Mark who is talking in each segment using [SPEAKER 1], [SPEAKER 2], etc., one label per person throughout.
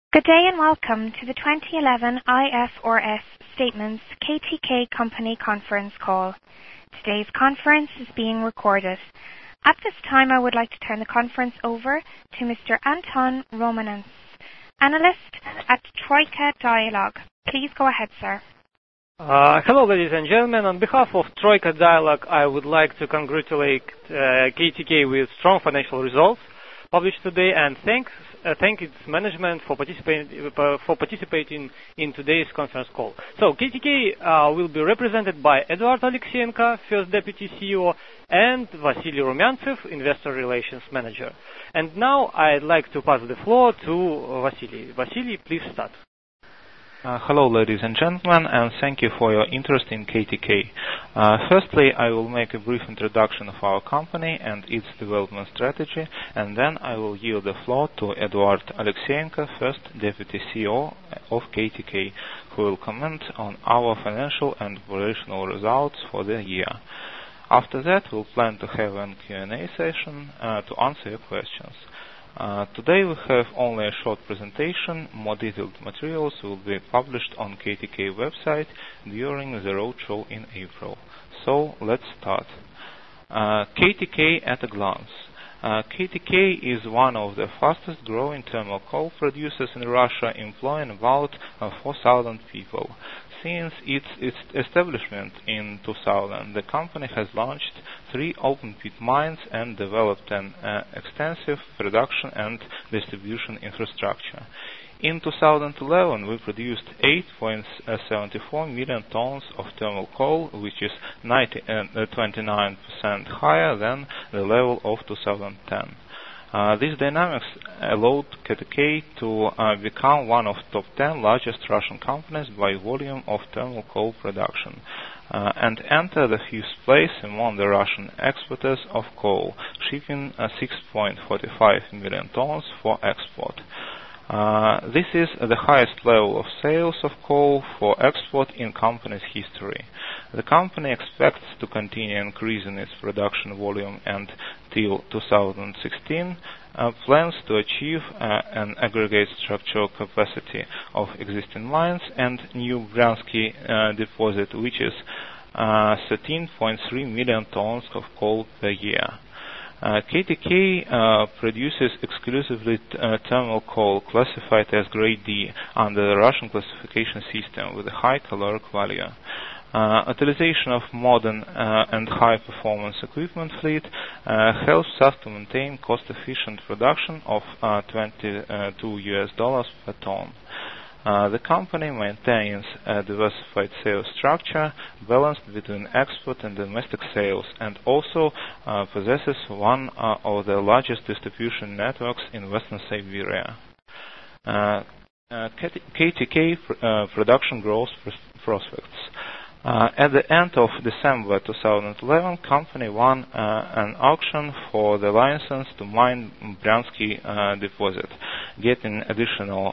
[SPEAKER 1] Good day and welcome to the 2011 IFRS Statements KTK Company Conference Call. Today's conference is being recorded. At this time, I would like to turn the conference over to Mr. Anton Romanens, analyst at Troika Dialogue. Please go ahead, sir.
[SPEAKER 2] Hello, ladies and gentlemen. On behalf of Troika Dialogue, I would like to congratulate KTK with strong financial results published today and thank its management for participating in today's conference call. So KTK will be represented by Eduard Alexeyenko, First Deputy CEO, and Vasily Rumyantsev, Investor Relations Manager. And now I'd like to pass the floor to Vasily. Vasily, please start.
[SPEAKER 3] Hello, ladies and gentlemen, and thank you for your interest in KTK. Firstly, I will make a brief introduction of our company and its development strategy, and then I will yield the floor to Eduard Alexeyenko, First Deputy CEO of KTK, who will comment on our financial and operational results for the year. After that, we'll plan to have a Q&A session to answer your questions. Today we have only a short presentation. More detailed materials will be published on KTK website during the roadshow in April. So let's start. KTK at a glance. KTK is one of the fastest growing thermal coal producers in Russia, employing about 4,000 people. Since its establishment in 2000, the company has launched 3 open-pit mines and developed an extensive production and distribution infrastructure. In 2011, we produced 8.74 million tons of thermal coal, which is 29% higher than the level of 2010. These dynamics allowed KTK to become one of top 10 largest Russian companies by volume of thermal coal production and enter the 5th place among the Russian exporters of coal, shipping 6.45 million tons for export. This is the highest level of sales of coal for export in company's history. The company expects to continue increasing its production volume and till 2016 plans to achieve an aggregate structural capacity of existing mines and new Bryansky deposit, which is 13.3 million tons of coal per year. KTK produces exclusively thermal coal classified as Grade D under the Russian classification system with a high caloric value. Utilization of modern and high-performance equipment fleet helps us to maintain cost-efficient production of $22 per ton. The company maintains a diversified sales structure balanced between export and domestic sales, and also possesses one of the largest distribution networks in Western Siberia. KTK production growth prospects. At the end of December 2011, company won an auction for the license to mine Bryansky deposit, getting additional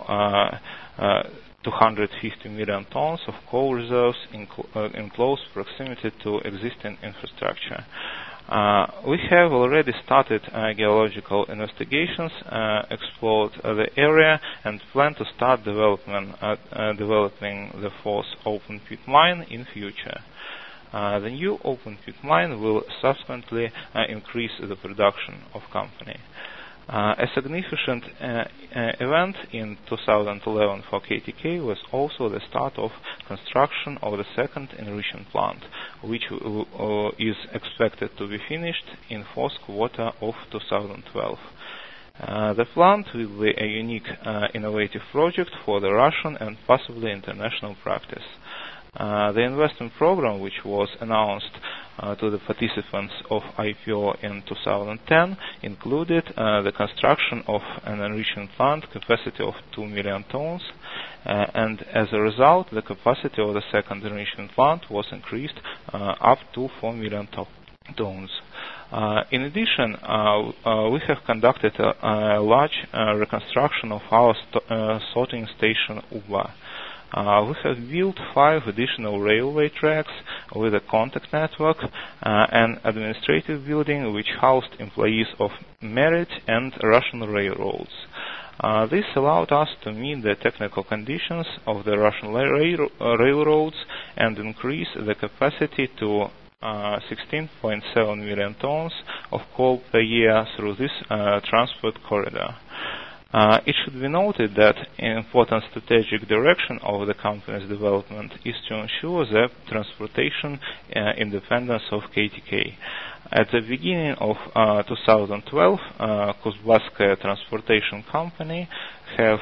[SPEAKER 3] 250 million tons of coal reserves in close proximity to existing infrastructure. We have already started geological investigations, explored the area, and plan to start developing the 4th open pit mine in future. The new open pit mine will subsequently increase the production of company. A significant event in 2011 for KTK was also the start of construction of the 2nd enrichment plant, which is expected to be finished in 4th quarter of 2012. The plant will be a unique, innovative project for the Russian and possibly international practice. The investment program, which was announced to the participants of IPO in 2010, included the construction of an enrichment plant capacity of 2 million tons, and as a result, the capacity of the 2nd enrichment plant was increased up to 4 million tons. In addition, we have conducted a large reconstruction of our sorting station Uba. We have built 5 additional railway tracks with a contact network, an administrative building which housed employees of Merit and Russian railroads. This allowed us to meet the technical conditions of the Russian railroads and increase the capacity to 16.7 million tons of coal per year through this transport corridor. It should be noted that an important strategic direction of the company's development is to ensure the transportation independence of KTK. At the beginning of 2012, Kuzbatskaya Transportation Company had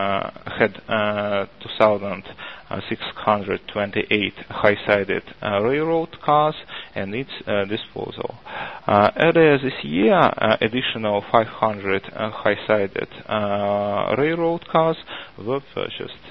[SPEAKER 3] 2,628 high-sided railroad cars at its disposal. Earlier this year, additional 500 high-sided railroad cars were purchased.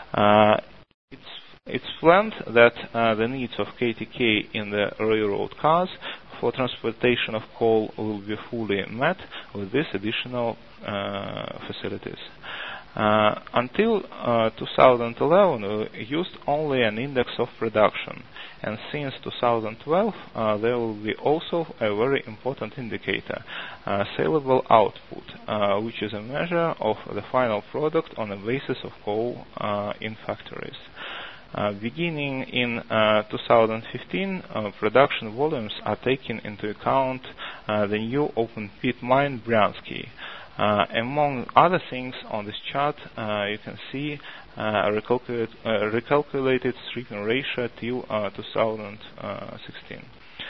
[SPEAKER 3] It's planned that the needs of KTK in the railroad cars for transportation of coal will be fully met with these additional facilities. Until 2011, we used only an index of production, and since 2012, there will be also a very important indicator, saleable output, which is a measure of the final product on the basis of coal in factories. Beginning in 2015, production volumes are taken into account the new open pit mine Bryansky. Among other things on this chart, you can see a recalculated stripping ratio till 2016.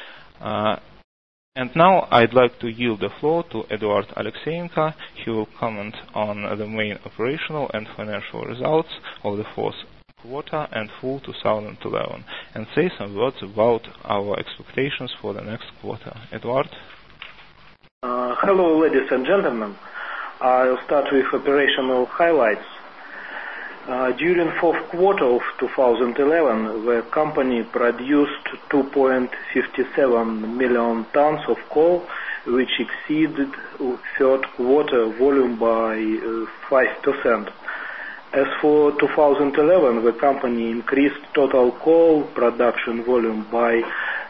[SPEAKER 3] And now I'd like to yield the floor to Eduard Alexeyenko. He will comment on the main operational and financial results of the fourth quarter and full 2011, and say some words about our expectations for the next quarter. Eduard?
[SPEAKER 4] Hello, ladies and gentlemen. I'll start with operational highlights. During fourth quarter of 2011, the company produced 2.57 million tons of coal, which exceeded third quarter volume by 5%. As for 2011, the company increased total coal production volume by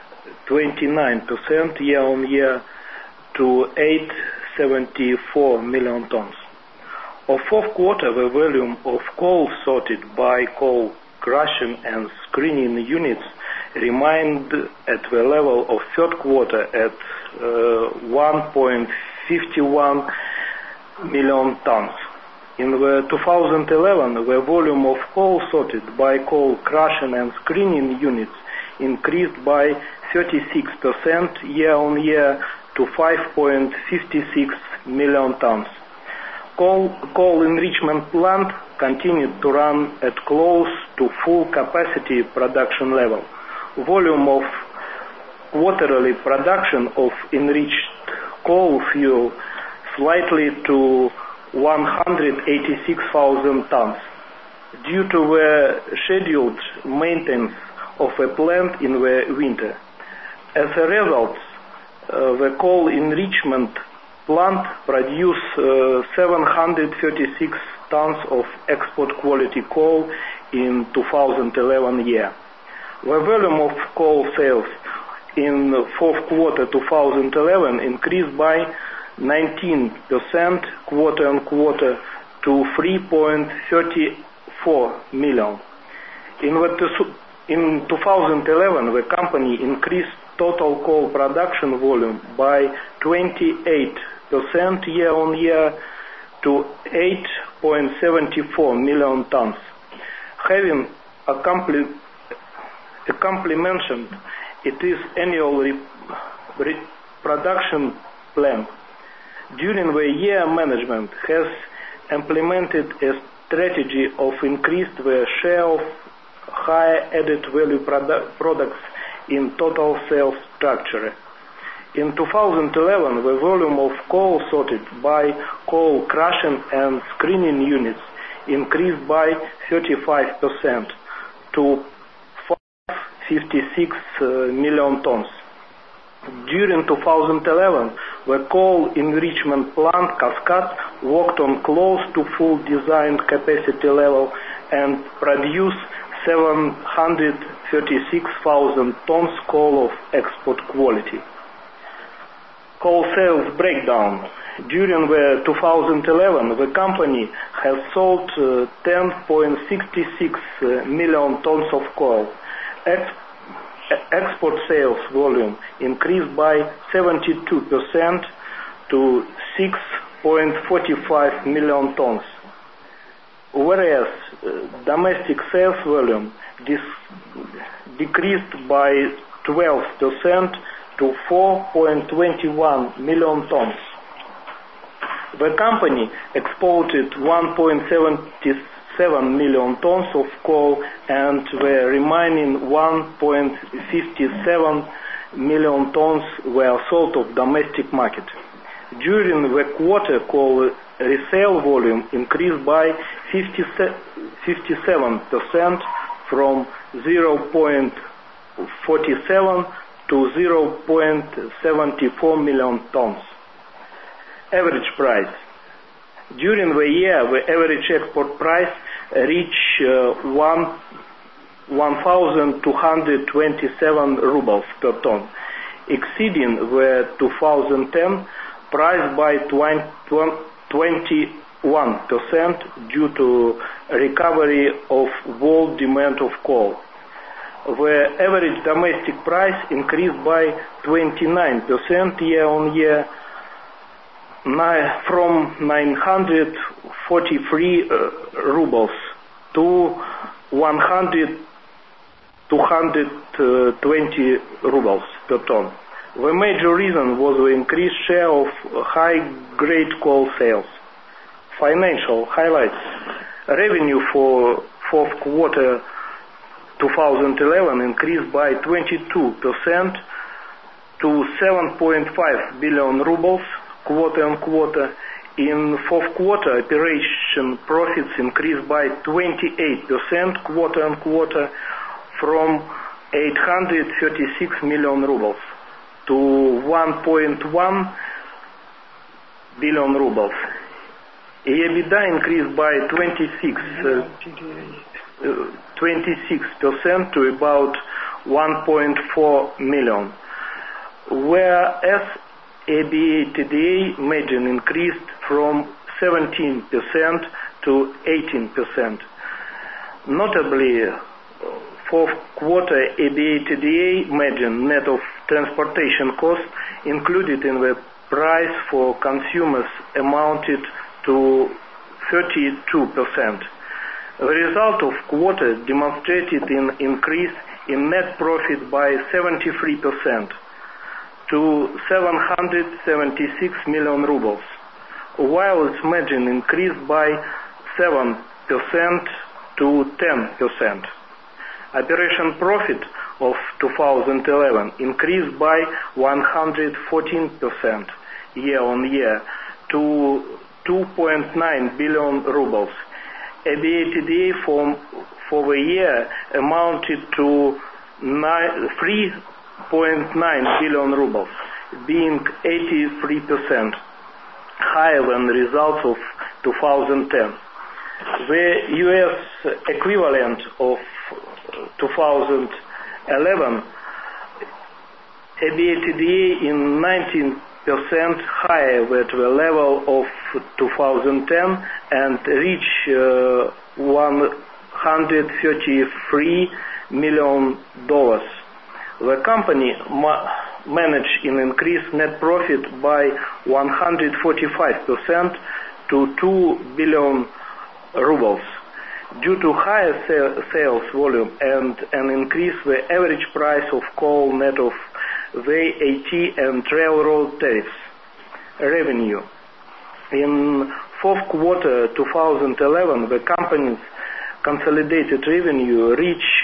[SPEAKER 4] 29% year-on-year to 874 million tons. Of fourth quarter, the volume of coal sorted by coal crushing and screening units remained at the level of third quarter at 1.51 million tons. In the 2011, the volume of coal sorted by coal crushing and screening units increased by 36% year-on-year to 5.56 million tons. Coal enrichment plant continued to run at close to full capacity production level. Volume of quarterly production of enriched coal fuel slightly to 186,000 tons due to the scheduled maintenance of a plant in the winter. As a result, the coal enrichment plant produced 736 tons of export quality coal in 2011 year. The volume of coal sales in fourth quarter 2011 increased by 19% quarter-on-quarter to 3.34 million. In 2011, the company increased total coal production volume by 28% year-on-year to 8.74 million tons. Having mentioned it is annual production plan. During the year, management has implemented a strategy of increased the share of high added value products in total sales structure. In 2011, the volume of coal sorted by coal crushing and screening units increased by 35% to 556 million tons. During 2011, the coal enrichment plant Cascade worked on close to full design capacity level and produced 736,000 tons coal of export quality. Coal sales breakdown. During the 2011, the company has sold 10.66 million tons of coal. Export sales volume increased by 72% to 6.45 million tons, whereas domestic sales volume decreased by 12% to 4.21 million tons. The company exported 1.77 million tons of coal, and the remaining 1.57 million tons were sold of domestic market. During the quarter, coal resale volume increased by 57% from 0.47 to 0.74 million tons. Average price. During the year, the average export price reached 1,227 rubles per ton, exceeding the 2010 price by 21% due to recovery of world demand of coal. The average domestic price increased by 29% year-on-year, from 943 rubles to 220 rubles per ton. The major reason was the increased share of high-grade coal sales. Financial highlights. Revenue for fourth quarter 2011 increased by 22% to 7.5 billion rubles quarter-on-quarter. In fourth quarter, operation profits increased by 28% quarter-on-quarter from 836 million rubles to 1.1 billion rubles. EBITDA increased by 26% to about 1.4 million, whereas EBITDA margin increased from 17% to 18%. Notably, fourth quarter EBITDA margin net of transportation costs included in the price for consumers amounted to 32%. The result of quarter demonstrated an increase in net profit by 73% to 776 million rubles, while its margin increased by 7% to 10%. Operation profit of 2011 increased by 114% year-on-year to 2.9 billion rubles. EBITDA for the year amounted to 3.9 billion rubles, being 83% higher than the results of 2010. The US equivalent of 2011 EBITDA in 19% higher than the level of 2010 and reached $133 million. The company managed an increased net profit by 145% to 2 billion rubles due to higher sales volume and an increase in the average price of coal net of VAT and railroad tariffs. Revenue. In fourth quarter 2011, the company's consolidated revenue reached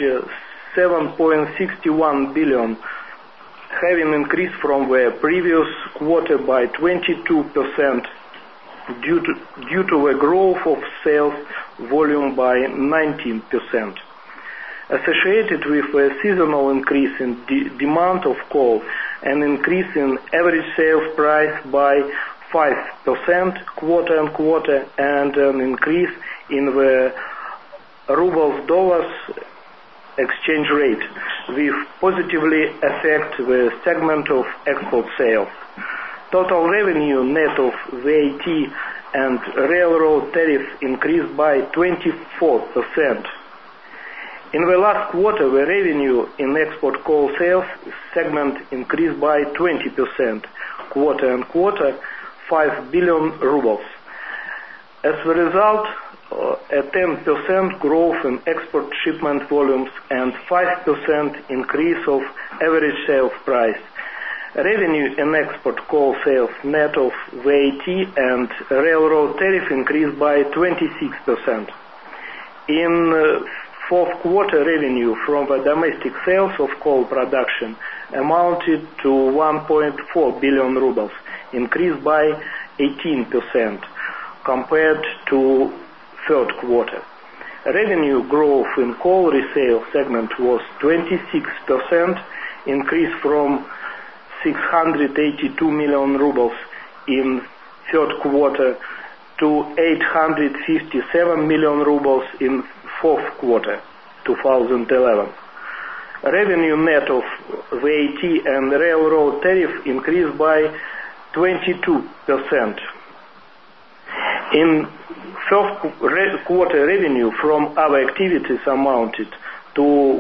[SPEAKER 4] 7.61 billion, having increased from the previous quarter by 22% due to the growth of sales volume by 19%. Associated with a seasonal increase in demand of coal, an increase in average sales price by 5% quarter-on-quarter, and an increase in the rubles-dollars exchange rate, will positively affect the segment of export sales. Total revenue net of VAT and railroad tariff increased by 24%. In the last quarter, the revenue in export coal sales segment increased by 20%, quarter-on-quarter, 5 billion rubles. As a result, a 10% growth in export shipment volumes and 5% increase of average sales price. Revenue in export coal sales net of VAT and railroad tariff increased by 26%. In fourth quarter, revenue from the domestic sales of coal production amounted to 1.4 billion rubles, increased by 18% compared to third quarter. Revenue growth in coal resale segment was 26%, increase from 682 million rubles in third quarter to 857 million rubles in fourth quarter 2011. Revenue net of VAT and railroad tariff increased by 22%. In first quarter, revenue from other activities amounted to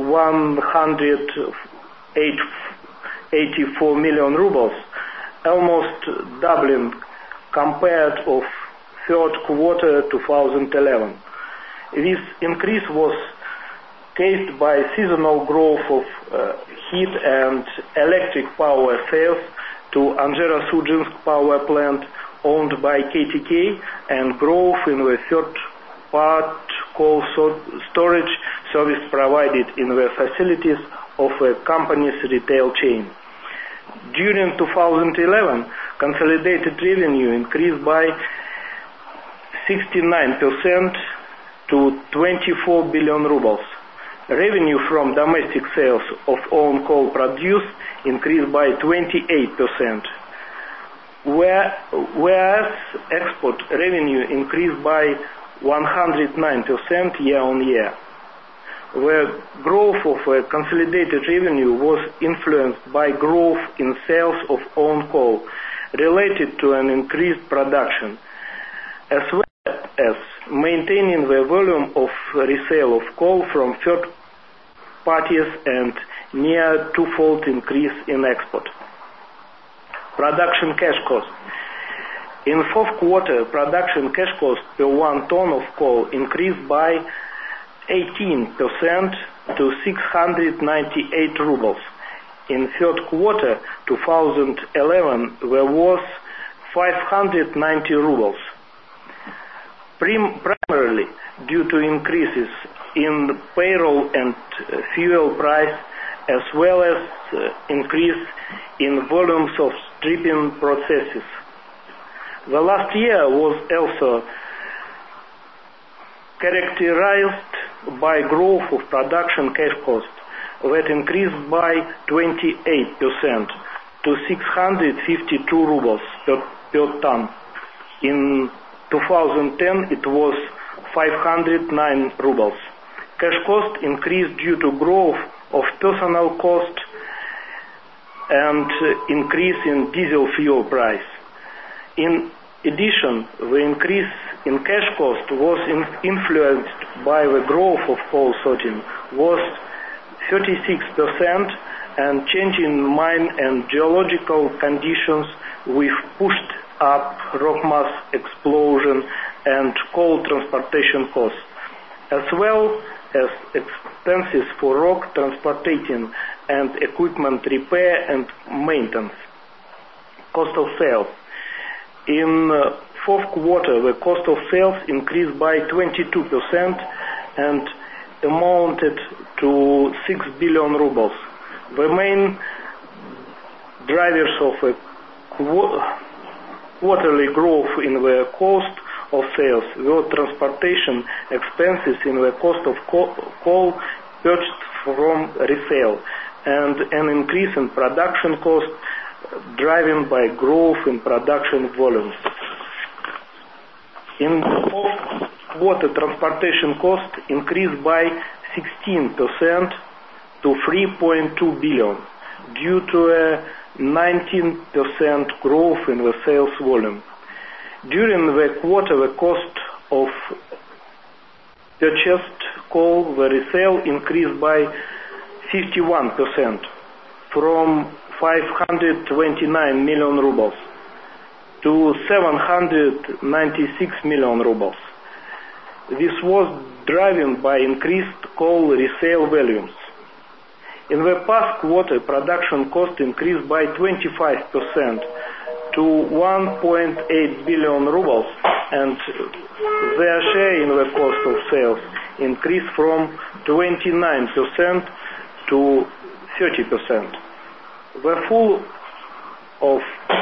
[SPEAKER 4] 184 million rubles, almost doubling compared of third quarter 2011. This increase was caused by seasonal growth of heat and electric power sales to Anzero-Sudzinsk power plant owned by KTK and growth in the third-part coal storage service provided in the facilities of a company's retail chain. During 2011, consolidated revenue increased by 69% to 24 billion rubles. Revenue from domestic sales of own coal produced increased by 28%, whereas export revenue increased by 109% year-on-year. The growth of consolidated revenue was influenced by growth in sales of own coal related to an increased production, as well as maintaining the volume of resale of coal from third parties and near twofold increase in export. Production cash cost. In fourth quarter, production cash cost per 1 ton of coal increased by 18% to 698 rubles. In third quarter 2011, there was 590 rubles. Primarily due to increases in payroll and fuel price, as well as increase in volumes of stripping processes. The last year was also characterized by growth of production cash cost that increased by 28% to 652 rubles per ton. In 2010 it was 509 rubles. Cash cost increased due to growth of personnel cost and increase in diesel fuel price. In addition, the increase in cash cost was influenced by the growth of coal sorting was 36%, and change in mine and geological conditions with pushed up rock mass explosion and coal transportation costs, as well as expenses for rock transportation and equipment repair and maintenance. Cost of sales. In fourth quarter, the cost of sales increased by 22% and amounted to 6 billion rubles. The main drivers of a quarterly growth in the cost of sales were transportation expenses in the cost of coal purchased from resale and an increase in production cost driven by growth in production volumes. In fourth quarter, transportation cost increased by 16% to 3.2 billion due to a 19% growth in the sales volume. During the quarter, the cost of purchased coal, the resale, increased by 51% from 529 million rubles to 796 million rubles. This was driven by increased coal resale volumes. In the past quarter, production cost increased by 25% to 1.8 billion rubles, and their share in the cost of sales increased from 29% to 30%. The full of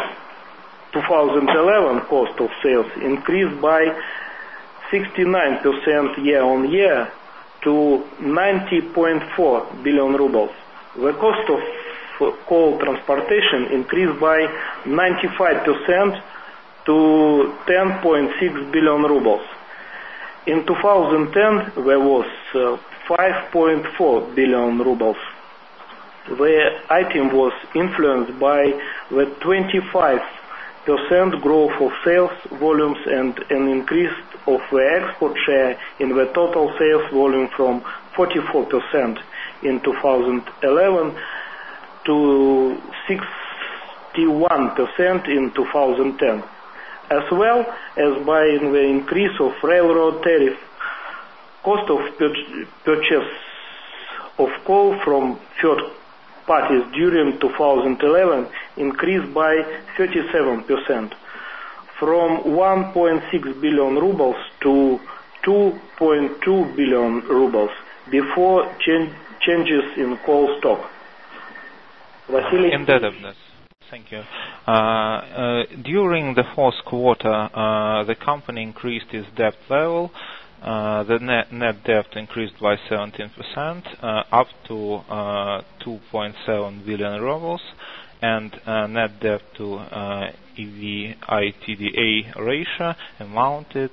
[SPEAKER 4] 2011 cost of sales increased by 69% year-on-year to 90.4 billion rubles. The cost of coal transportation increased by 95% to 10.6 billion rubles. In 2010, there was 5.4 billion rubles. The item was influenced by the 25% growth of sales volumes and an increase of the export share in the total sales volume from 44% in 2011 to 61% in 2010, as well as by the increase of railroad tariff. Cost of purchase of coal from third parties during 2011 increased by 37%, from 1.6 billion rubles to 2.2 billion rubles before changes in coal stock. Vasily?
[SPEAKER 3] Indebtedness. Thank you. During the fourth quarter, the company increased its debt level. The net debt increased by 17%, up to 2.7 billion rubles, and net debt to EBITDA ratio amounted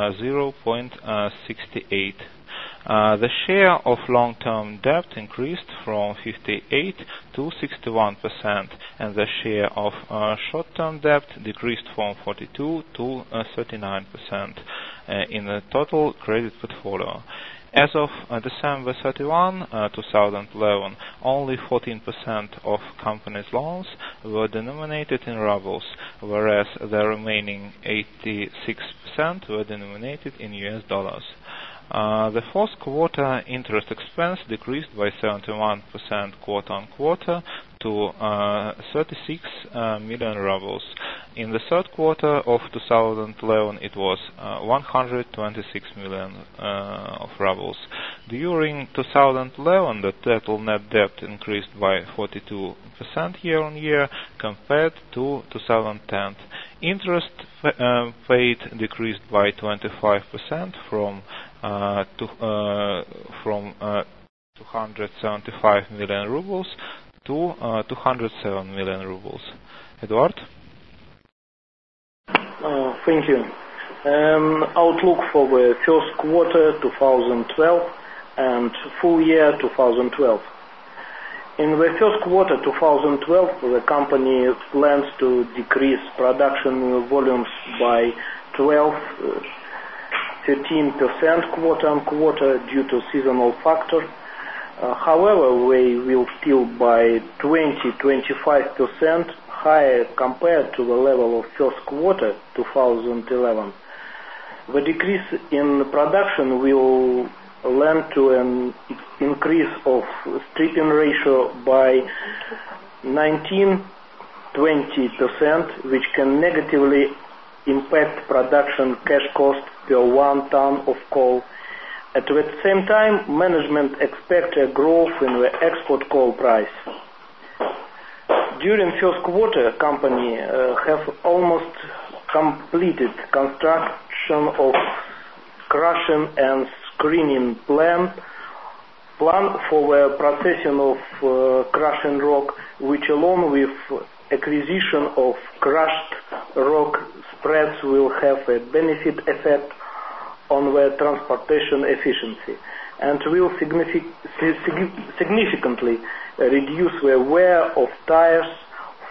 [SPEAKER 3] 0.68. The share of long-term debt increased from 58 to 61%, and the share of short-term debt decreased from 42 to 39% in the total credit portfolio. As of December 31, 2011, only 14% of company's loans were denominated in rubles, whereas the remaining 86% were denominated in US dollars. The fourth quarter interest expense decreased by 71% quarter-on-quarter to 36 million rubles. In the third quarter of 2011, it was 126 million of rubles. During 2011, the total net debt increased by 42% year-on-year compared to 2010. Interest paid decreased by 25% from 275 million rubles to 207 million rubles. Eduard?
[SPEAKER 4] Thank you. Outlook for the first quarter 2012 and full year 2012. In the first quarter 2012, the company plans to decrease production volumes by 13% quarter-on-quarter due to seasonal factor. However, we will still by 20-25% higher compared to the level of first quarter 2011. The decrease in production will lend to an increase of stripping ratio by 19-20%, which can negatively impact production cash cost per 1 ton of coal. At the same time, management expects a growth in the export coal price. During first quarter, company have almost completed construction of crushing and screening plan for the processing of crushing rock, which along with acquisition of crushed rock spreads will have a benefit effect on the transportation efficiency and will significantly reduce the wear of tires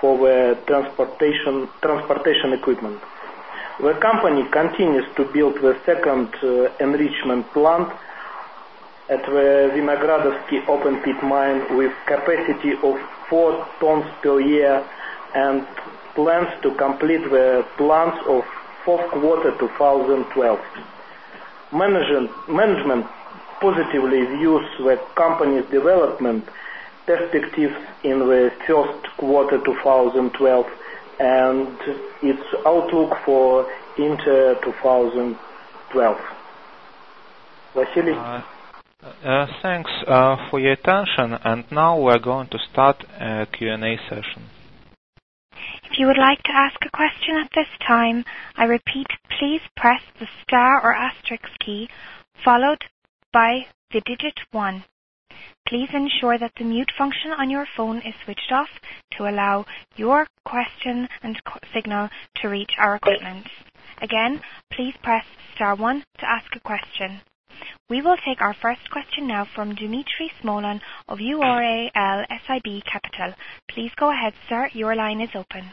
[SPEAKER 4] for the transportation equipment. The company continues to build the second enrichment plant at the Vinogradovsky open pit mine with capacity of 4 tons per year and plans to complete the plans of fourth quarter 2012. Management positively views the company's development perspectives in the first quarter 2012 and its outlook for into 2012. Vasily?
[SPEAKER 3] Thanks for your attention, and now we're going to start a Q&A session.
[SPEAKER 1] If you would like to ask a question at this time, I repeat, please press the star or asterisk key followed by the digit 1. Please ensure that the mute function on your phone is switched off to allow your question and signal to reach our equipment. Again, please press star 1 to ask a question. We will take our first question now from Dmitry Smolin of URAL SIB Capital. Please go ahead, sir. Your line is open.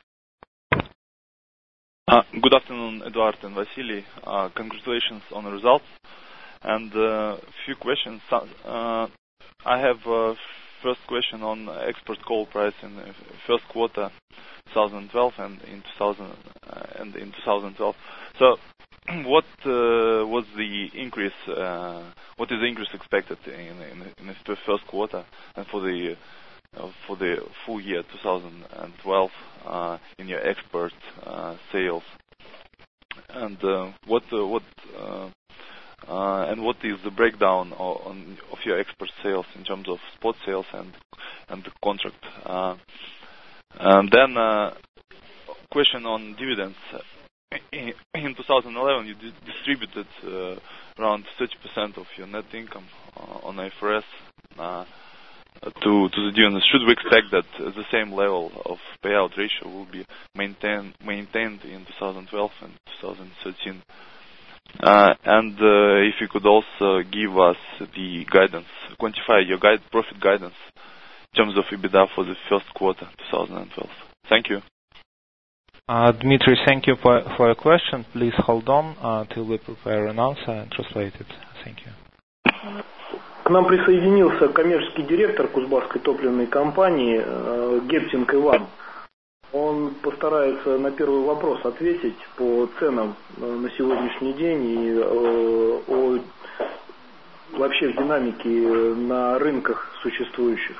[SPEAKER 5] Good afternoon, Eduard and Vasily. Congratulations on the results. And a few questions. I have first question on export coal price in the first quarter 2012 and in 2012. So, what was the increase? What is the increase expected in the first quarter and for the full year 2012 in your export sales? And what is the breakdown of your export sales in terms of spot sales and the contract? And then question on dividends. In 2011, you distributed around 30% of your net income on IFRS to the dividends. Should we expect that the same level of payout ratio will be maintained in 2012 and 2013? And if you could also give us the guidance, quantify your profit guidance in terms of EBITDA for the first quarter 2012. Thank you.
[SPEAKER 3] Dmitry, thank you for your question. Please hold on till we prepare an answer and translate it. Thank you.
[SPEAKER 4] К нам присоединился коммерческий директор Кузбасской топливной компании Гептинг Иван. Он постарается на первый вопрос ответить по ценам на сегодняшний день и вообще в динамике на рынках существующих.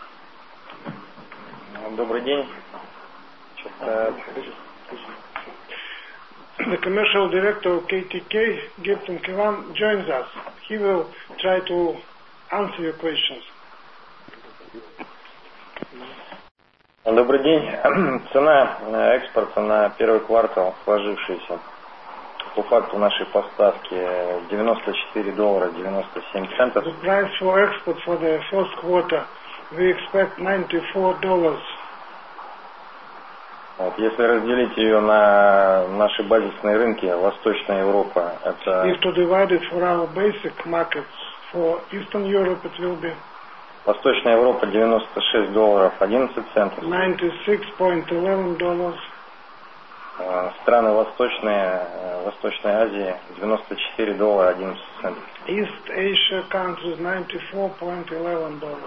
[SPEAKER 6] Добрый день.
[SPEAKER 7] The commercial director of KTK, Gepton Kivan, joins us. He will try to answer your questions.
[SPEAKER 6] Добрый день. Цена экспорта на первый квартал, сложившаяся по факту нашей поставки, $94.97.
[SPEAKER 7] The price for export for the first quarter, we expect $94.
[SPEAKER 6] Если разделить ее на наши базисные рынки, Восточная Европа, это...
[SPEAKER 7] If to divide it for our basic markets, for Eastern Europe it will be...
[SPEAKER 6] Восточная Европа $96.11.
[SPEAKER 7] $96.11.
[SPEAKER 6] Страны Восточной Азии $94.11.
[SPEAKER 7] East Asia countries $94.11.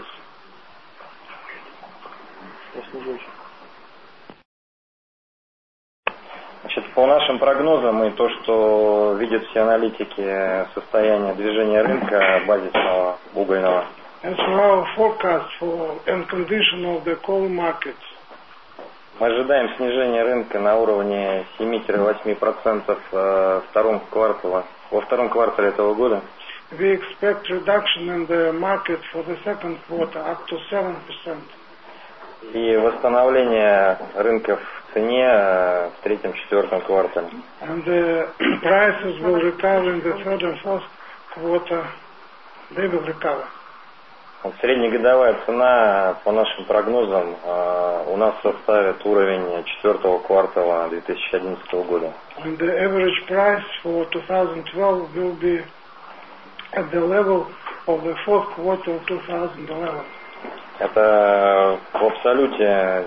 [SPEAKER 6] Значит, по нашим прогнозам и то, что видят все аналитики состояния движения рынка базисного угольного.
[SPEAKER 7] As for our forecast for and condition of the coal markets,
[SPEAKER 6] мы ожидаем снижения рынка на уровне 7-8% во втором квартале этого года.
[SPEAKER 7] We expect reduction in the market for the second quarter up to 7%.
[SPEAKER 6] И восстановление рынка в цене в третьем-четвертом квартале.
[SPEAKER 7] And the prices will recover in the third and fourth quarter. They will recover.
[SPEAKER 6] Среднегодовая цена, по нашим прогнозам, у нас составит уровень четвертого квартала 2011 года.
[SPEAKER 7] And the average price for 2012 will be at the level of the fourth quarter of 2011.
[SPEAKER 6] Это в абсолюте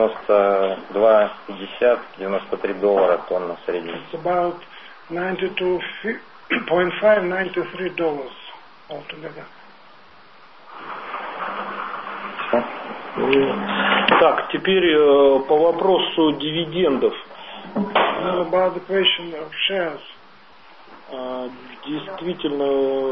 [SPEAKER 6] 92,50, $93 тонна в среднем.
[SPEAKER 7] It's about $92.5, $93 altogether.
[SPEAKER 4] Так, теперь по вопросу дивидендов.
[SPEAKER 7] Now about the question of shares.
[SPEAKER 4] Действительно,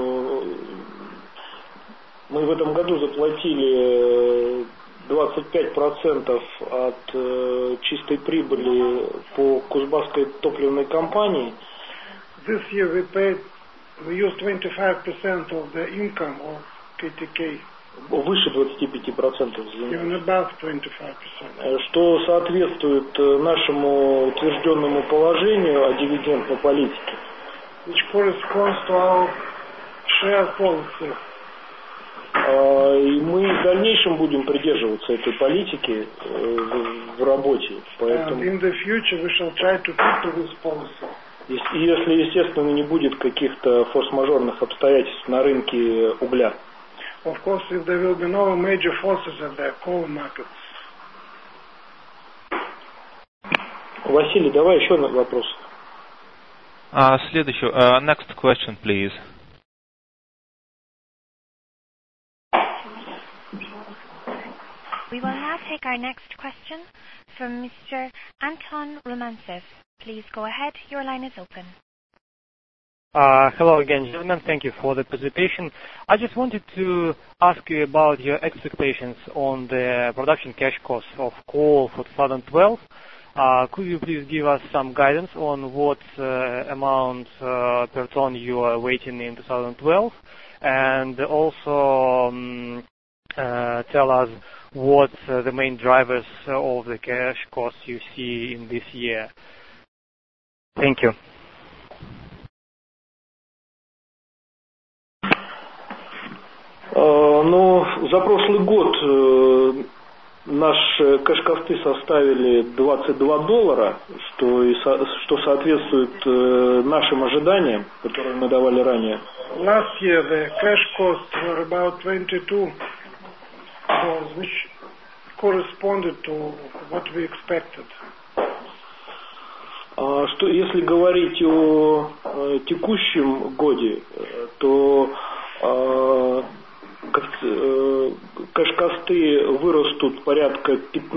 [SPEAKER 4] мы в этом году заплатили 25% от чистой прибыли по Кузбасской топливной компании.
[SPEAKER 7] This year we used 25% of the income of KTK.
[SPEAKER 4] Выше 25%,
[SPEAKER 7] Even above 25%.
[SPEAKER 4] что соответствует нашему утвержденному положению о дивидендной политике.
[SPEAKER 7] Which corresponds to our share policy.
[SPEAKER 4] И мы в дальнейшем будем придерживаться этой политики в работе.
[SPEAKER 7] And in the future we shall try to keep to this policy.
[SPEAKER 4] Если, естественно, не будет каких-то форс-мажорных обстоятельств на рынке угля.
[SPEAKER 7] Of course, if there will be no major forces at the coal markets.
[SPEAKER 4] Василий, давай еще вопрос.
[SPEAKER 3] Следующий. Next question, please.
[SPEAKER 1] We will now take our next question from Mr. Anton Romantsev. Please go ahead. Your line is open.
[SPEAKER 2] Hello again, gentlemen. Thank you for the presentation. I just wanted to ask you about your expectations on the production cash costs of coal for 2012. Could you please give us some guidance on what amount per ton you are waiting in 2012? And also tell us what the main drivers of the cash costs you see in this year. Thank you.
[SPEAKER 4] Ну, за прошлый год наши кэш-косты составили $22, что соответствует нашим ожиданиям, которые мы давали ранее.
[SPEAKER 7] Last year the cash costs were about $22, which corresponded to what we expected.
[SPEAKER 4] Что если говорить о текущем годе, то кэш-косты вырастут порядка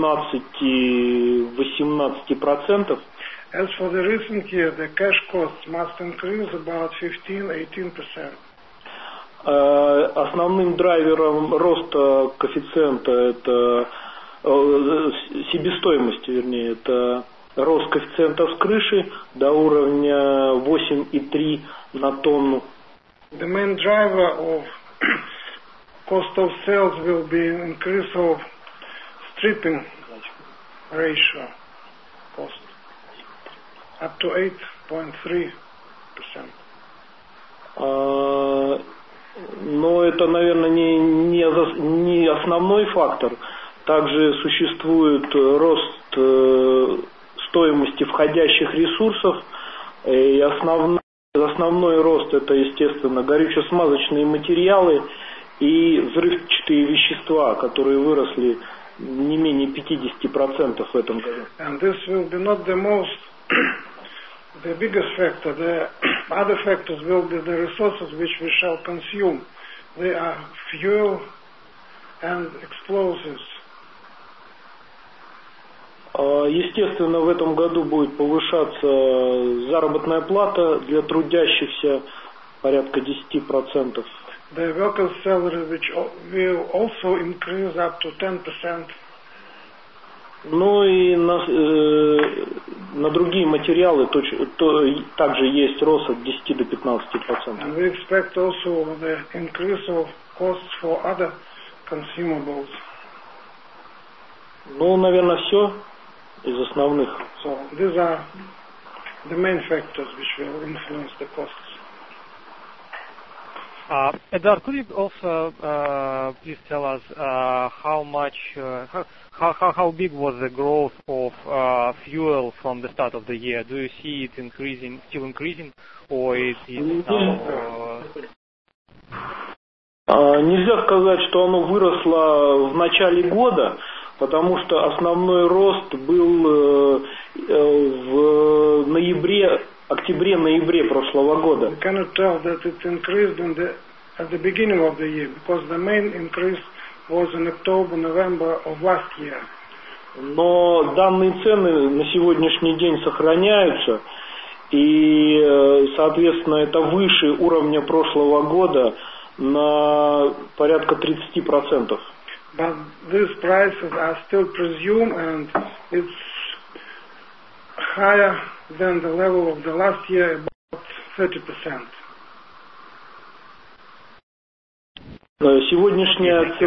[SPEAKER 4] 15-18%.
[SPEAKER 7] As for the recent year, the cash costs must increase about 15-18%.
[SPEAKER 4] Основным драйвером роста коэффициента это себестоимости, вернее, это рост коэффициента с крыши до уровня 8,3 на тонну.
[SPEAKER 7] The main driver of cost of sales will be an increase of stripping ratio cost up to 8.3%.
[SPEAKER 4] Но это, наверное, не основной фактор. Также существует рост стоимости входящих ресурсов. И основной рост это, естественно, горюче-смазочные материалы и взрывчатые вещества, которые выросли не менее 50% в этом году.
[SPEAKER 7] And this will be not the biggest factor. The other factors will be the resources which we shall consume. They are fuel and explosives.
[SPEAKER 4] Естественно, в этом году будет повышаться заработная плата для трудящихся порядка 10%.
[SPEAKER 7] The workers' salary which will also increase up to 10%.
[SPEAKER 4] Ну и на другие материалы также есть рост от 10 до 15%.
[SPEAKER 7] And we expect also the increase of costs for other consumables.
[SPEAKER 4] Ну, наверное, все из основных.
[SPEAKER 7] So these are the main factors which will influence the costs.
[SPEAKER 2] Eduard, could you also please tell us how big was the growth of fuel from the start of the year? Do you see it still increasing, or it is now?
[SPEAKER 4] Нельзя сказать, что оно выросло в начале года, потому что основной рост был в октябре-ноябре прошлого года.
[SPEAKER 7] We cannot tell that it increased at the beginning of the year, because the main increase was in October-November of last year.
[SPEAKER 4] Но данные цены на сегодняшний день сохраняются, и, соответственно, это выше уровня прошлого года на порядка 30%.
[SPEAKER 7] But these prices are still presumed, and it's higher than the level of the last year, about 30%.
[SPEAKER 4] Сегодняшняя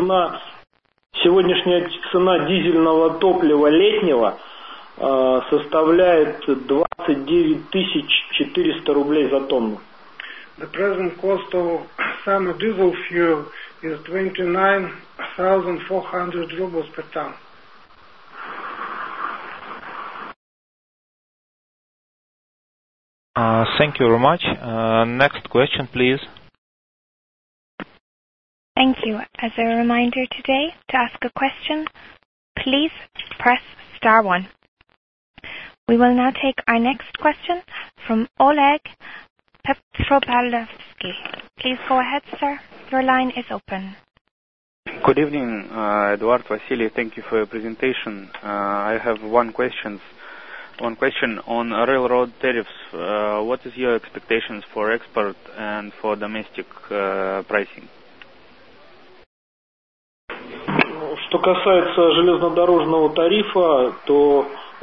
[SPEAKER 4] цена дизельного топлива летнего составляет 29 400 рублей за тонну.
[SPEAKER 7] The present cost of summer diesel fuel is 29,400 rubles per ton.
[SPEAKER 3] Thank you very much. Next question, please.
[SPEAKER 1] Thank you. As a reminder today, to ask a question, please press star 1. We will now take our next question from Oleg Petropalovsky. Please go ahead, sir. Your line is open.
[SPEAKER 8] Good evening, Eduard, Vasily. Thank you for your presentation. I have one question on railroad tariffs. What is your expectations for export and for domestic pricing?
[SPEAKER 4] Что касается железнодорожного тарифа, то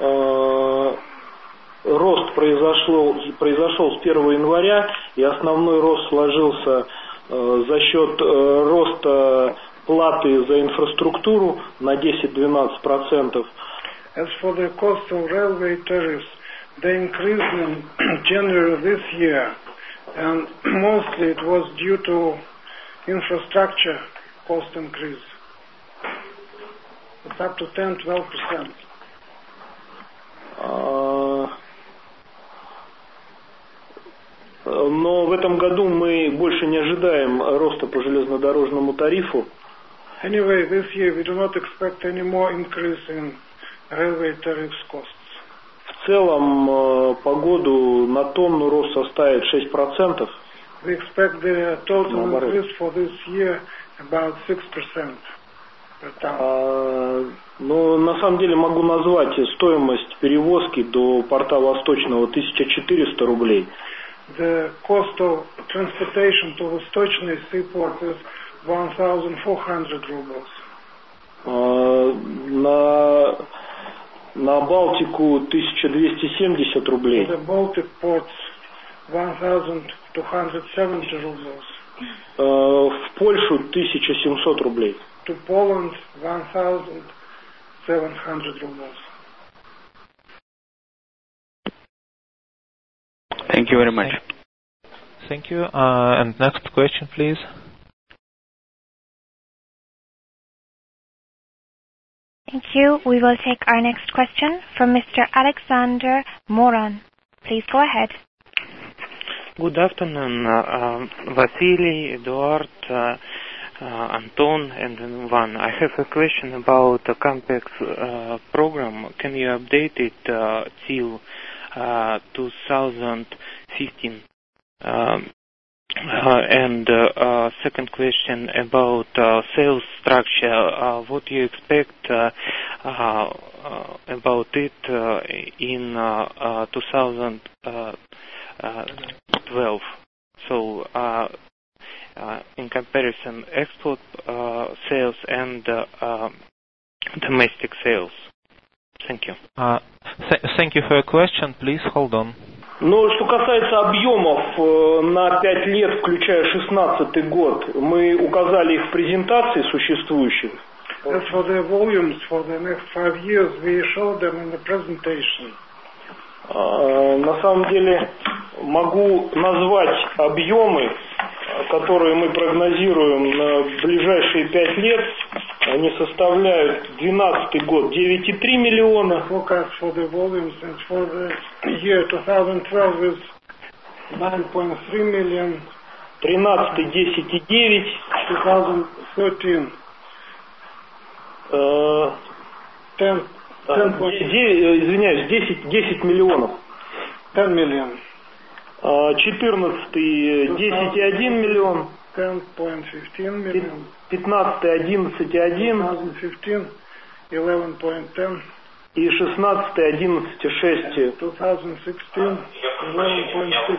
[SPEAKER 4] рост произошел с 1 января, и основной рост сложился за счет роста платы за инфраструктуру на 10-12%.
[SPEAKER 7] As for the cost of railway tariffs, they increased in January this year, and mostly it was due to infrastructure cost increase. It's up to 10-12%.
[SPEAKER 4] Но в этом году мы больше не ожидаем роста по железнодорожному тарифу.
[SPEAKER 7] Anyway, this year we do not expect any more increase in railway tariffs costs.
[SPEAKER 4] В целом по году на тонну рост составит 6%.
[SPEAKER 7] We expect the total increase for this year about 6%.
[SPEAKER 4] Но на самом деле могу назвать стоимость перевозки до порта Восточного 1400 рублей.
[SPEAKER 7] The cost of transportation to Восточный seaport is 1,400 rubles.
[SPEAKER 4] На Балтику 1270 рублей.
[SPEAKER 7] The Baltic ports 1,270 rubles.
[SPEAKER 4] В Польшу 1700 рублей.
[SPEAKER 7] To Poland 1,700 rubles.
[SPEAKER 8] Thank you very much.
[SPEAKER 3] Thank you. And next question, please.
[SPEAKER 1] Thank you. We will take our next question from Mr. Alexander Moran. Please go ahead.
[SPEAKER 9] Good afternoon, Vasily, Eduard, Anton, and Ivan. I have a question about the CAMPEX program. Can you update it till 2015? And second question about sales structure. What do you expect about it in 2012? So in comparison, export sales and domestic sales. Thank you.
[SPEAKER 3] Thank you for your question. Please hold on.
[SPEAKER 4] Ну, что касается объемов на 5 лет, включая 2016 год, мы указали их в презентации существующих.
[SPEAKER 7] As for the volumes for the next 5 years, we showed them in the presentation.
[SPEAKER 4] На самом деле могу назвать объемы, которые мы прогнозируем на ближайшие 5 лет. Они составляют 2012 год 9,3 миллиона.
[SPEAKER 7] Forecast for the volumes and for the year 2012 is 9.3 million.
[SPEAKER 4] 13 10,9.
[SPEAKER 7] 2013.
[SPEAKER 4] 10 миллионов.
[SPEAKER 7] 10 million.
[SPEAKER 4] 14 10,1 миллион.
[SPEAKER 7] 10.15 million.
[SPEAKER 4] 15 11,1.
[SPEAKER 7] 2015 11.10.
[SPEAKER 4] И 16 11,6.
[SPEAKER 7] 2016 11.6.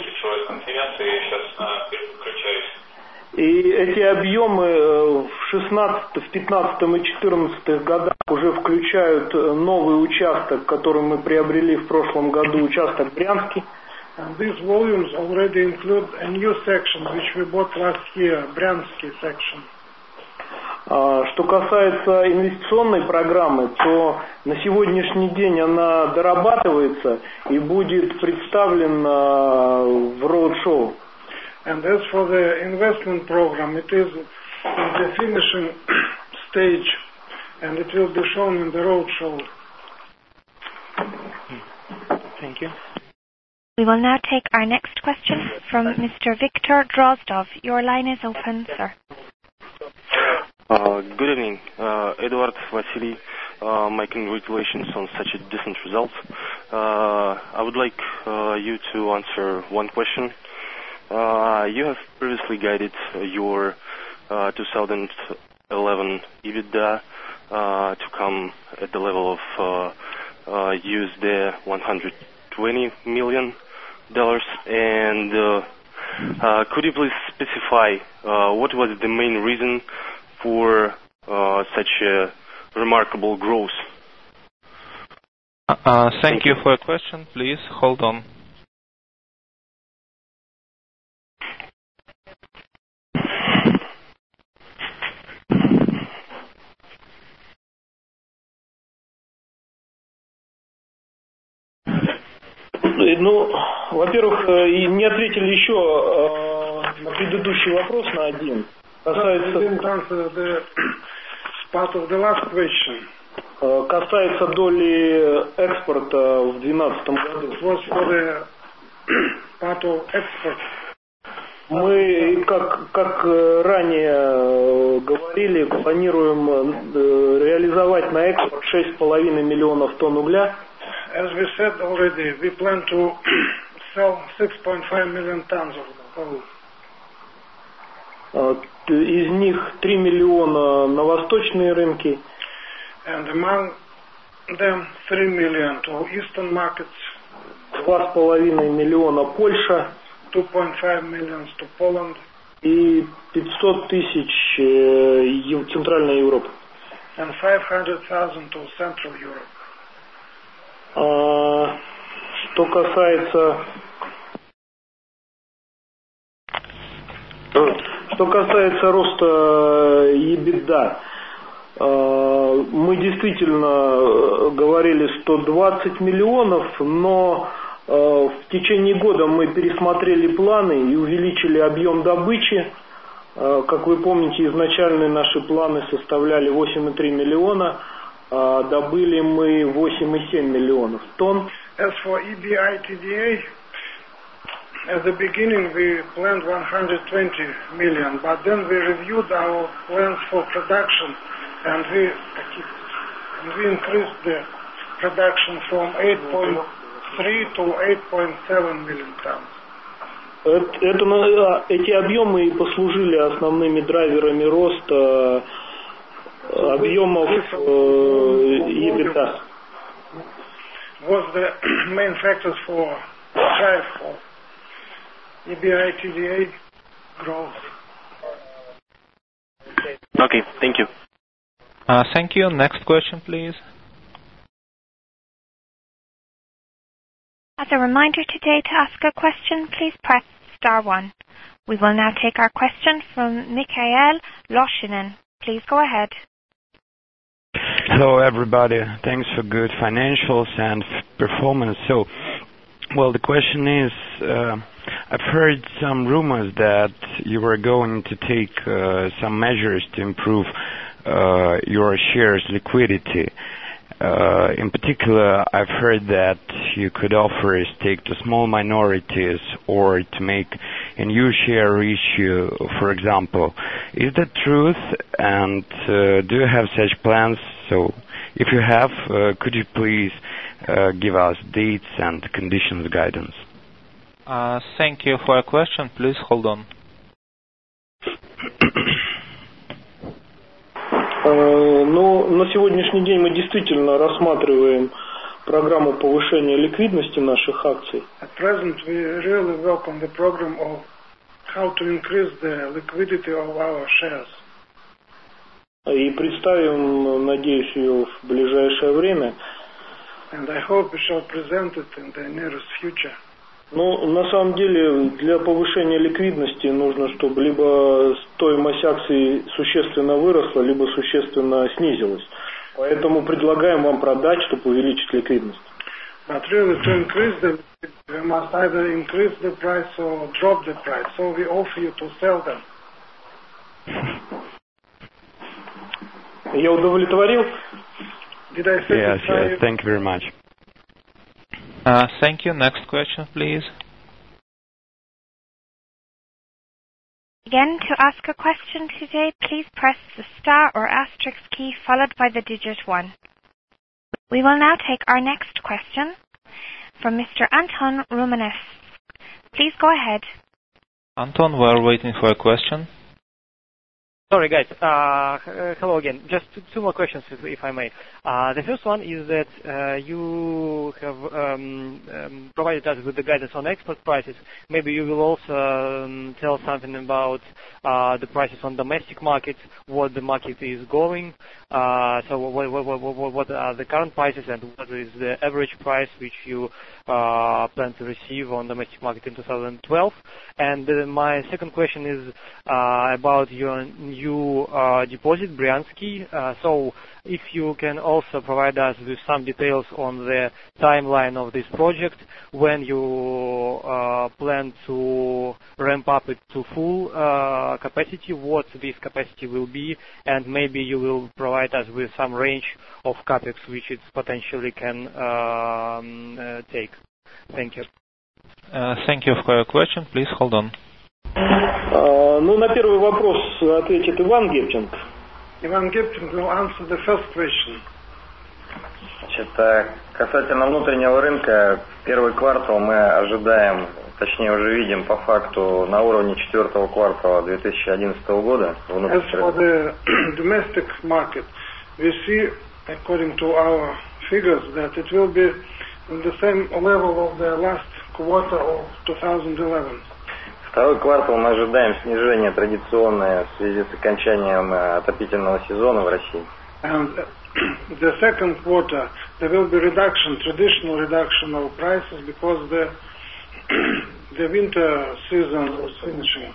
[SPEAKER 4] И эти объемы в 15 и 14 годах уже включают новый участок, который мы приобрели в прошлом году, участок Брянский.
[SPEAKER 7] And these volumes already include a new section which we bought last year, Bryansky section.
[SPEAKER 4] Что касается инвестиционной программы, то на сегодняшний день она дорабатывается и будет представлена в роуд-шоу.
[SPEAKER 7] And as for the investment program, it is in the finishing stage, and it will be shown in the roadshow.
[SPEAKER 9] Thank you.
[SPEAKER 1] We will now take our next question from Mr. Viktor Drozdov. Your line is open, sir.
[SPEAKER 10] Good evening, Eduard, Vasily. My congratulations on such a decent result. I would like you to answer one question. You have previously guided your 2011 EBITDA to come at the level of $120 million. And could you please specify what was the main reason for such a remarkable growth?
[SPEAKER 3] Thank you for your question. Please hold on.
[SPEAKER 4] Ну, во-первых, не ответили еще на предыдущий вопрос на один. Касается доли экспорта в 2012 году. Мы, как ранее говорили, планируем реализовать на экспорт 6,5 миллионов тонн угля.
[SPEAKER 7] As we said already, we plan to sell 6.5 million tons of coal.
[SPEAKER 4] Из них 3 миллиона на восточные рынки.
[SPEAKER 7] And among them 3 million to eastern markets.
[SPEAKER 4] 2,5 миллиона Польша.
[SPEAKER 7] 2.5 million to Poland.
[SPEAKER 4] И 500 тысяч Центральная Европа.
[SPEAKER 7] And 500,000 to Central Europe.
[SPEAKER 4] Что касается роста EBITDA, мы действительно говорили 120 миллионов, но в течение года мы пересмотрели планы и увеличили объем добычи. Как вы помните, изначальные наши планы составляли 8,3 миллиона. Добыли мы 8,7 миллионов тонн.
[SPEAKER 7] As for EBITDA, at the beginning we planned 120 million, but then we reviewed our plans for production and we increased the production from 8.3 to 8.7 million tons.
[SPEAKER 4] Эти объемы послужили основными драйверами роста объемов EBITDA.
[SPEAKER 7] Was the main factors for drive for EBITDA growth.
[SPEAKER 10] Okay, thank you.
[SPEAKER 3] Thank you. Next question, please.
[SPEAKER 1] As a reminder today, to ask a question, please press star 1. We will now take our question from Mikhail Loshinin. Please go ahead.
[SPEAKER 11] Hello, everybody. Thanks for good financials and performance. So, well, the question is, I've heard some rumors that you were going to take some measures to improve your shares liquidity. In particular, I've heard that you could offer a stake to small minorities or to make a new share issue, for example. Is that truth? And do you have such plans? So, if you have, could you please give us dates and conditions guidance?
[SPEAKER 3] Thank you for your question. Please hold on.
[SPEAKER 4] Но на сегодняшний день мы действительно рассматриваем программу повышения ликвидности наших акций.
[SPEAKER 7] At present, we really work on the program of how to increase the liquidity of our shares.
[SPEAKER 4] И представим, надеюсь, ее в ближайшее время.
[SPEAKER 7] And I hope we shall present it in the nearest future.
[SPEAKER 4] Ну, на самом деле, для повышения ликвидности нужно, чтобы либо стоимость акций существенно выросла, либо существенно снизилась. Поэтому предлагаем вам продать, чтобы увеличить ликвидность.
[SPEAKER 7] But really, to increase the liquidity, we must either increase the price or drop the price. So we offer you to sell them.
[SPEAKER 4] Я удовлетворил?
[SPEAKER 7] Did I satisfy
[SPEAKER 11] Yes, thank you very much.
[SPEAKER 3] Thank you. Next question, please.
[SPEAKER 1] Again, to ask a question today, please press the star or asterisk key followed by the digit 1. We will now take our next question from Mr. Anton Rumenes. Please go ahead.
[SPEAKER 3] Anton, we are waiting for a question.
[SPEAKER 2] Sorry, guys. Hello again. Just two more questions, if I may. The first one is that you have provided us with the guidance on export prices. Maybe you will also tell something about the prices on domestic markets, what the market is going. So what are the current prices and what is the average price which you plan to receive on domestic market in 2012? And my second question is about your new deposit, Bryansky. So if you can also provide us with some details on the timeline of this project, when you plan to ramp up it to full capacity, what this capacity will be, and maybe you will provide us with some range of capex which it potentially can take. Thank you.
[SPEAKER 3] Thank you for your question. Please hold on.
[SPEAKER 4] Ну, на первый вопрос ответит Иван Гепченко.
[SPEAKER 7] Иван Гепченко will answer the first question.
[SPEAKER 6] Значит, касательно внутреннего рынка, первый квартал мы ожидаем, точнее уже видим по факту на уровне четвертого квартала 2011 года.
[SPEAKER 7] As for the domestic market, we see, according to our figures, that it will be in the same level of the last quarter of 2011.
[SPEAKER 6] Второй квартал мы ожидаем снижения традиционное в связи с окончанием отопительного сезона в России.
[SPEAKER 7] And the second quarter there will be traditional reduction of prices because the winter season is finishing.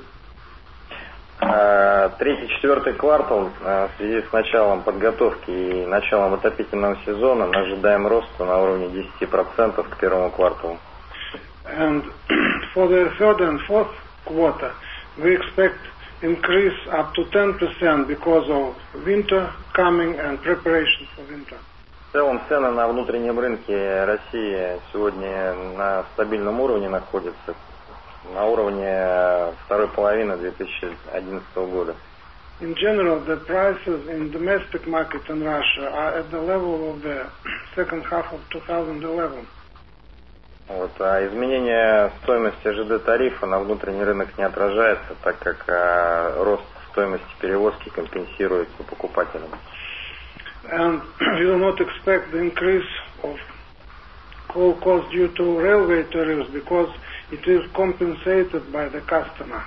[SPEAKER 6] Третий, четвертый квартал в связи с началом подготовки и началом отопительного сезона мы ожидаем роста на уровне 10% к первому кварталу.
[SPEAKER 7] And for the third and fourth quarter, we expect increase up to 10% because of winter coming and preparation for winter.
[SPEAKER 6] В целом цены на внутреннем рынке России сегодня на стабильном уровне находятся, на уровне второй половины 2011 года.
[SPEAKER 7] In general, the prices in domestic market in Russia are at the level of the second half of 2011.
[SPEAKER 6] Вот, а изменение стоимости ЖД-тарифа на внутренний рынок не отражается, так как рост стоимости перевозки компенсируется покупателям.
[SPEAKER 7] And we do not expect the increase of coal cost due to railway tariffs because it is compensated by the customer.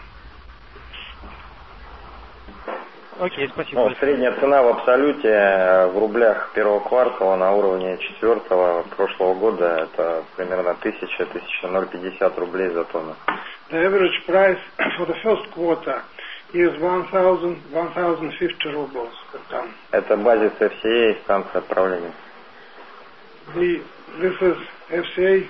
[SPEAKER 2] Окей, спасибо.
[SPEAKER 6] Средняя цена в абсолюте в рублях первого квартала на уровне четвертого прошлого года это примерно 1000-1050 рублей за тонну.
[SPEAKER 7] The average price for the first quarter is 1050 rubles per ton.
[SPEAKER 6] Это базис FCA и станция отправления.
[SPEAKER 7] This is FCA.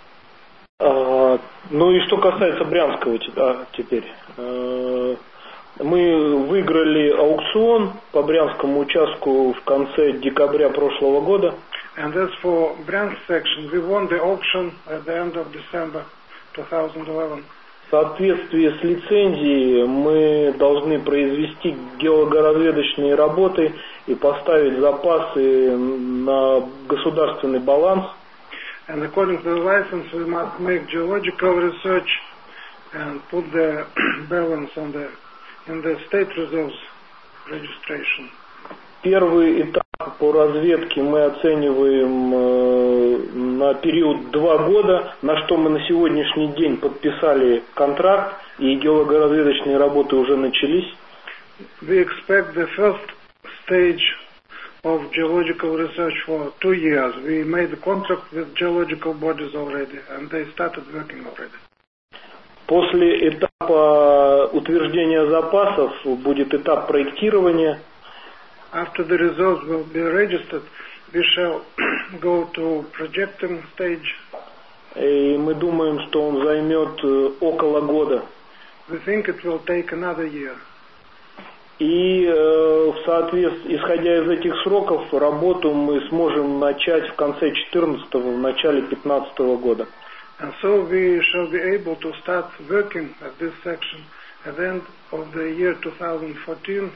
[SPEAKER 4] Ну и что касается Брянского теперь. Мы выиграли аукцион по Брянскому участку в конце декабря прошлого года.
[SPEAKER 7] And as for Bryansk section, we won the auction at the end of December 2011.
[SPEAKER 4] В соответствии с лицензией мы должны произвести геологоразведочные работы и поставить запасы на государственный баланс.
[SPEAKER 7] And according to the license, we must make geological research and put the balance in the state reserves registration.
[SPEAKER 4] Первый этап по разведке мы оцениваем на период 2 года, на что мы на сегодняшний день подписали контракт, и геологоразведочные работы уже начались.
[SPEAKER 7] We expect the first stage of geological research for 2 years. We made a contract with geological bodies already, and they started working already.
[SPEAKER 4] После этапа утверждения запасов будет этап проектирования.
[SPEAKER 7] After the reserves will be registered, we shall go to projecting stage.
[SPEAKER 4] И мы думаем, что он займет около года.
[SPEAKER 7] We think it will take another year.
[SPEAKER 4] И исходя из этих сроков, работу мы сможем начать в конце 2014-го, в начале 2015 года.
[SPEAKER 7] And so we shall be able to start working at this section at the end of the year 2014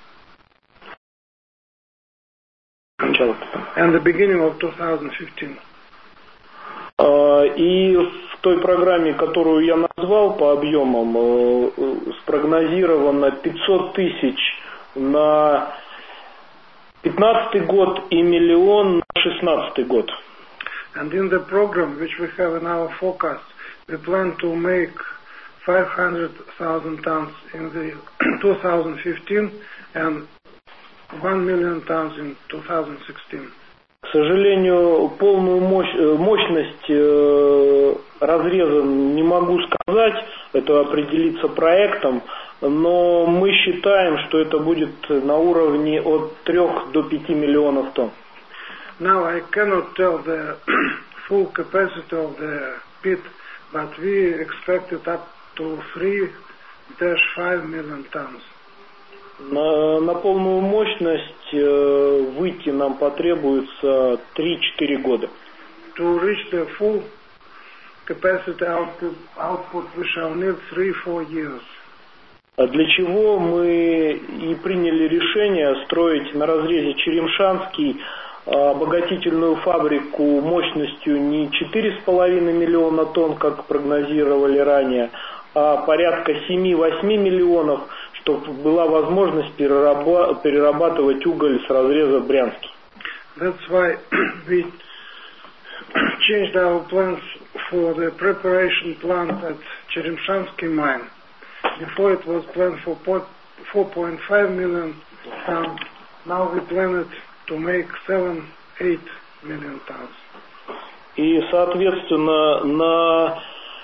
[SPEAKER 7] and the beginning of 2015.
[SPEAKER 4] И в той программе, которую я назвал по объемам, спрогнозировано 500 тысяч на 2015 год и миллион на 2016 год.
[SPEAKER 7] And in the program which we have in our forecast, we plan to make 500,000 tons in the 2015 and 1 million tons in 2016.
[SPEAKER 4] К сожалению, полную мощность разреза не могу сказать, это определится проектом, но мы считаем, что это будет на уровне от 3 до 5 миллионов тонн.
[SPEAKER 7] Now I cannot tell the full capacity of the pit, but we expect it up to 3-5 million tons.
[SPEAKER 4] На полную мощность выйти нам потребуется 3-4 года.
[SPEAKER 7] To reach the full capacity output we shall need 3-4 years.
[SPEAKER 4] Для чего мы и приняли решение строить на разрезе Черемшанский обогатительную фабрику мощностью не 4,5 миллиона тонн, как прогнозировали ранее, а порядка 7-8 миллионов, чтобы была возможность перерабатывать уголь с разреза Брянский.
[SPEAKER 7] That's why we changed our plans for the preparation plant at Черемшанский mine. Before it was planned for 4.5 million tons. Now we plan it to make 7-8 million tons.
[SPEAKER 4] И, соответственно, на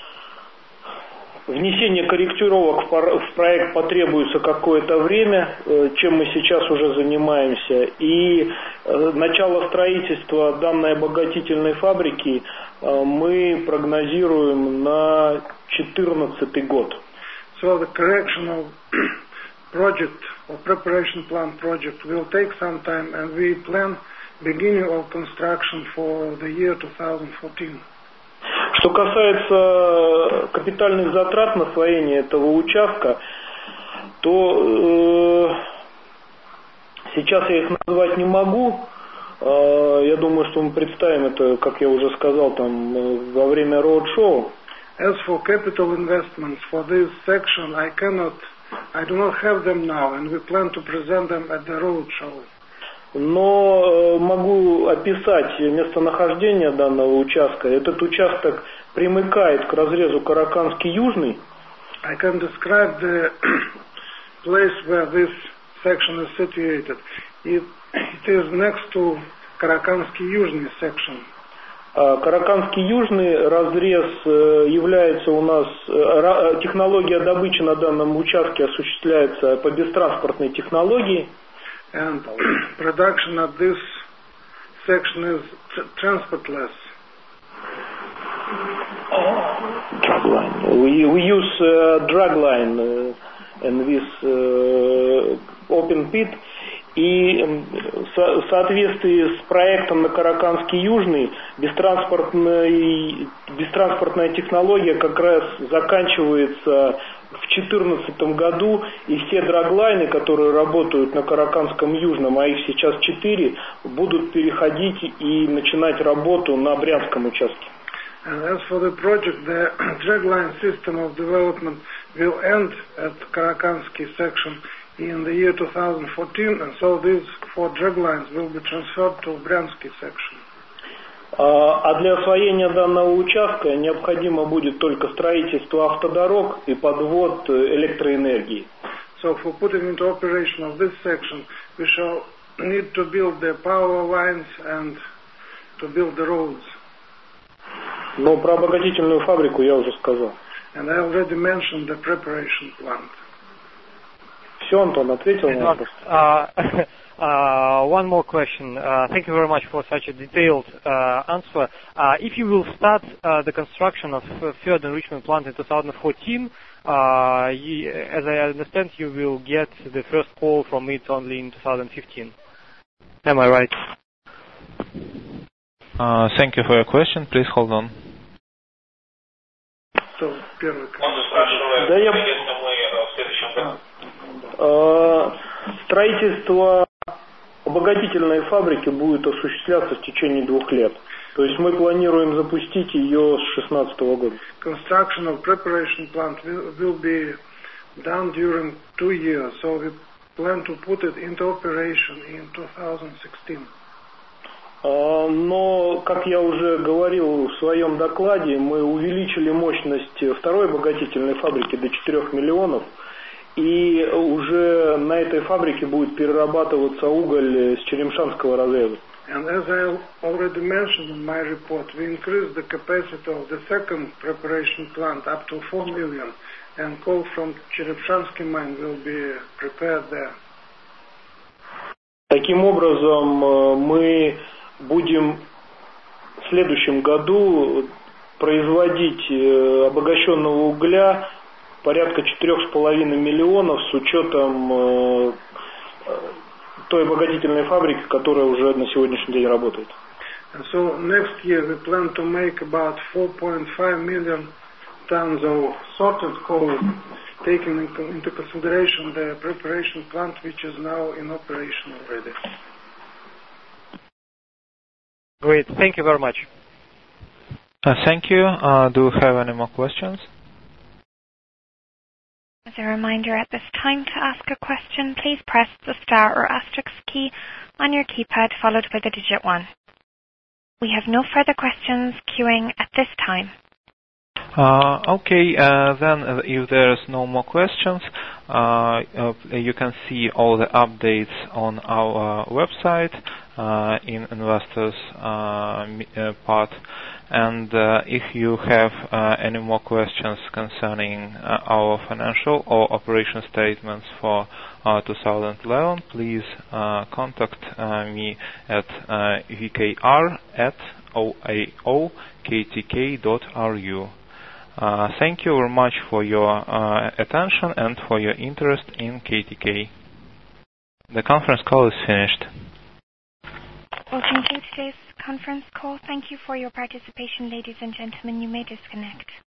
[SPEAKER 4] внесение корректировок в проект потребуется какое-то время, чем мы сейчас уже занимаемся. И начало строительства данной обогатительной фабрики мы прогнозируем на 2014 год.
[SPEAKER 7] So the correctional project or preparation plant project will take some time, and we plan beginning of construction for the year 2014.
[SPEAKER 4] Что касается капитальных затрат на освоение этого участка, то сейчас я их назвать не могу. Я думаю, что мы представим это, как я уже сказал, там во время роуд-шоу.
[SPEAKER 7] As for capital investments for this section, I do not have them now, and we plan to present them at the road show.
[SPEAKER 4] Но могу описать местонахождение данного участка. Этот участок примыкает к разрезу Караканский Южный.
[SPEAKER 7] I can describe the place where this section is situated. It is next to Караканский Южный section.
[SPEAKER 4] Караканский Южный разрез является у нас, технология добычи на данном участке осуществляется по бестранспортной технологии.
[SPEAKER 7] And production at this section is transportless.
[SPEAKER 4] Dragline. We use dragline. and with open pit. И в соответствии с проектом на Караканский Южный бестранспортная технология как раз заканчивается в 2014 году, и все драглайны, которые работают на Караканском Южном, а их сейчас 4, будут переходить и начинать работу на Брянском участке.
[SPEAKER 7] And as for the project, the dragline system of development will end at Karakansky section in the year 2014, and so these 4 draglines will be transferred to Bryansky section.
[SPEAKER 4] А для освоения данного участка необходимо будет только строительство автодорог и подвод электроэнергии.
[SPEAKER 7] So for putting into operation of this section, we shall need to build the power lines and to build the roads.
[SPEAKER 4] Но про обогатительную фабрику я уже сказал.
[SPEAKER 7] And I already mentioned the preparation plant.
[SPEAKER 4] Все, Антон, ответил на вопрос.
[SPEAKER 2] One more question. Thank you very much for such a detailed answer. If you will start the construction of third enrichment plant in 2014, as I understand, you will get the first call from it only in 2015. Am I right?
[SPEAKER 3] Thank you for your question. Please hold on.
[SPEAKER 7] So, первый
[SPEAKER 4] строительство обогатительной фабрики будет осуществляться в течение 2 лет. То есть мы планируем запустить ее с 2016 года.
[SPEAKER 7] Construction of preparation plant will be done during 2 years, so we plan to put it into operation in 2016.
[SPEAKER 4] Но, как я уже говорил в своем докладе, мы увеличили мощность второй обогатительной фабрики до 4 миллионов, и уже на этой фабрике будет перерабатываться уголь с Черемшанского разреза.
[SPEAKER 7] And as I already mentioned in my report, we increased the capacity of the second preparation plant up to 4 million, and coal from Cherepshansky mine will be prepared there.
[SPEAKER 4] Таким образом, мы будем в следующем году производить обогащенного угля порядка 4,5 миллионов с учетом той обогатительной фабрики, которая уже на сегодняшний день работает.
[SPEAKER 7] And so next year we plan to make about 4.5 million tons of sorted coal, taking into consideration the preparation plant which is now in operation already.
[SPEAKER 2] Great, thank you very much.
[SPEAKER 3] Thank you. Do you have any more questions?
[SPEAKER 1] As a reminder, at this time, to ask a question, please press the star or asterisk key on your keypad followed by the digit 1. We have no further questions queuing at this time.
[SPEAKER 3] Okay, then if there's no more questions, you can see all the updates on our website in investors part. And if you have any more questions concerning our financial or operation statements for 2011, please contact me at vkr@oaoktk.ru. Thank you very much for your attention and for your interest in KTK. The conference call is finished.
[SPEAKER 1] We'll conclude today's conference call. Thank you for your participation, ladies and gentlemen. You may disconnect.